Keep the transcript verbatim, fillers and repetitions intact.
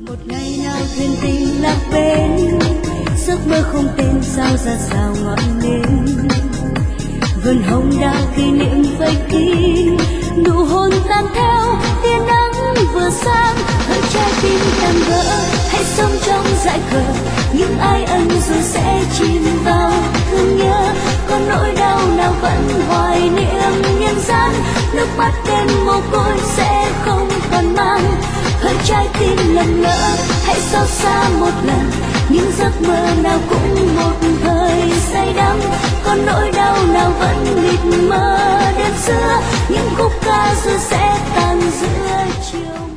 Một ngày nào thuyền tình lạc bên, giấc mơ không tên sao ra sao ngọn nến. Vườn hồng đào kỷ niệm vây kín, nụ hôn tan theo tia nắng vừa sáng. Hỡi trái tim càng vỡ, hãy sống trong dại khờ, những ai ân rồi sẽ chìm vào thương nhớ. Có nỗi đau nào vẫn hoài niệm nhân gian, nước mắt đêm mồ côi sẽ không còn mang. Hỡi trái tim lầm lỡ, hãy xót xa một lần, những giấc mơ nào cũng một thời say đắm. Có nỗi đau nào vẫn mịt mờ đêm xưa, những khúc ca xưa sẽ tàn giữa chiều.